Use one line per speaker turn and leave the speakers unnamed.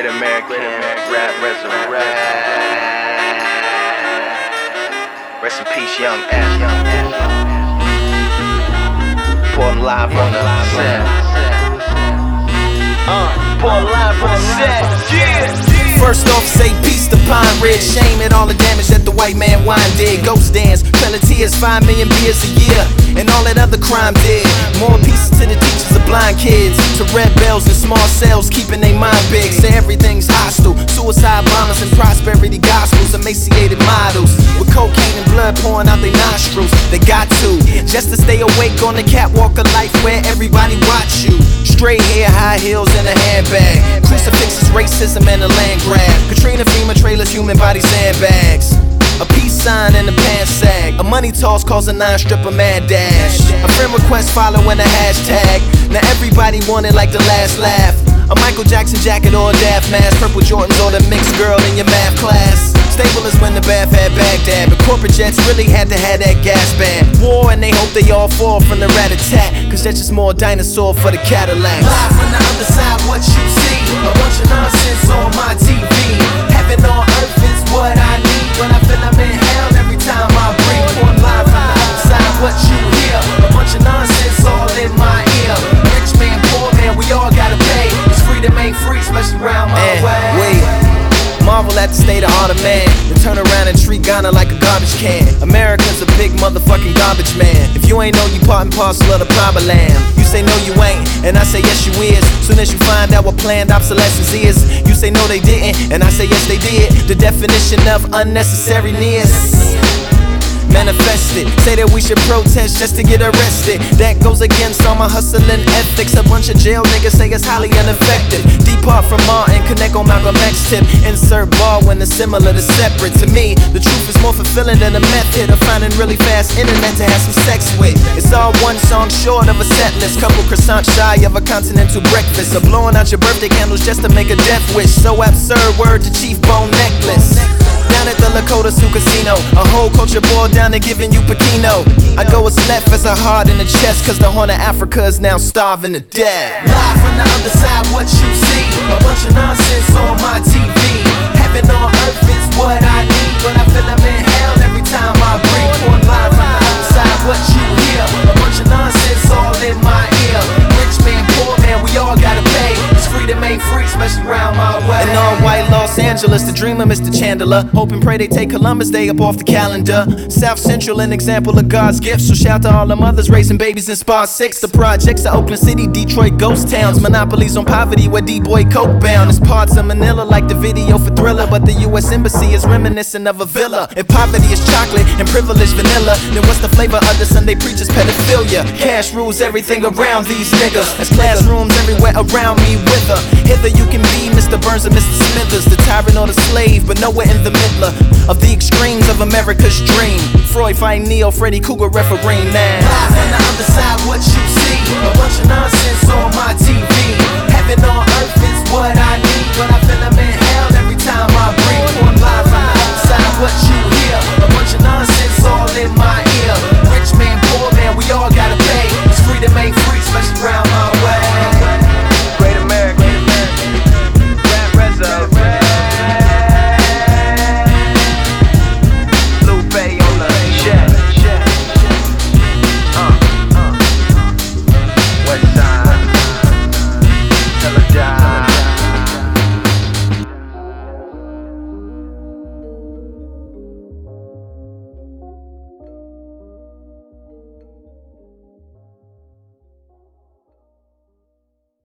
Great American Rap Resurrect. Rest in peace, Young F. Reporting live on the set. Reporting live on the set. Yeah.
First off, say peace to Pine Ridge. Shame at all the damage that the white man wine did. Ghost dance, Trail of Tears, 5 million beers a year, and all that other crime did. More pieces to the teachers of blind kids, to red bells in small cells, keeping their mind big. Say everything's hostile, suicide bombers and prosperity gospels, emaciated models with cocaine and blood pouring out their nostrils. They got to, just to stay awake on the catwalk of life where everybody watch you. Straight hair, high heels, and a handbag. Crucifixes, racism, and a land grab. Katrina, FEMA trailers, human body sandbags. A peace sign and a pants sag. A money toss calls a 9-stripper mad dash. A friend request following a hashtag. Now everybody want it like the last laugh. A Michael Jackson jacket or a Daft mask. Purple Jordans or the mixed girl in your math class. Stable is when the bath had Baghdad, but corporate jets really had to have that gas band. War and they hope they all fall from the rat-a-tat, cause that's just more dinosaur for the Cadillacs. Live from the other side, what you see, a bunch of nonsense on my TV. Heaven on earth is what I need when I feel I'm in hell every time I breathe. One live from the other side, what you hear, a bunch of nonsense all in my ear. Rich man, poor man, we all gotta pay. It's freedom ain't free, especially around my way. Marvel at the state of heart of man, and turn around and treat Ghana like a garbage can. America's a big motherfucking garbage man. If you ain't know, you part and parcel of the problem. You say no you ain't, and I say yes you is. Soon as you find out what planned obsolescence is, you say no they didn't, and I say yes they did. The definition of unnecessariness manifested. Say that we should protest just to get arrested. That goes against all my hustling ethics. A bunch of jail niggas say it's highly ineffective. Depart from Martin, connect on Malcolm X tip. Insert bar when it's similar to separate. To me, the truth is more fulfilling than a method of finding really fast internet to have some sex with. It's all one song short of a set list. Couple croissants shy of a continental breakfast. Or blowing out your birthday candles just to make a death wish. So absurd, word to Chief Bone Necklace. Down at the Lakota Sioux Casino, a whole culture boiled down to giving you Pekino. I go as left as a heart in the chest, cause the Horn of Africa is now starving to death. Live from the other side, what you see, a bunch of nonsense on my TV. Heaven on earth is what I need when I feel I'm in hell every time I breathe. One live from the other side, what you hear, a bunch of nonsense all in my ear. Rich man, poor man, we all gotta pay. This freedom ain't free, especially around my way. In all white Los Angeles, the dream of Mr. Chandler. Hope and pray they take Columbus Day up off the calendar. South Central, an example of God's gift. So shout to all the mothers raising babies in Spot 6. The projects of Oakland City, Detroit, ghost towns. Monopolies on poverty where D-boy coke bound. It's parts of Manila like the video for Thriller, but the U.S. Embassy is reminiscent of a villa. If poverty is chocolate and privilege vanilla, then what's the flavor of the Sunday preacher's pedophilia? Cash rules everything around these niggas. As classrooms everywhere around me wither. Hither you can be Mr. Burns or Mr. Smithers, the tyrant or the slave, but nowhere in the middle of the extremes of America's dream. Freud fighting Neo, Freddy Cougar refereeing now. Live on the other side, what you see, a bunch of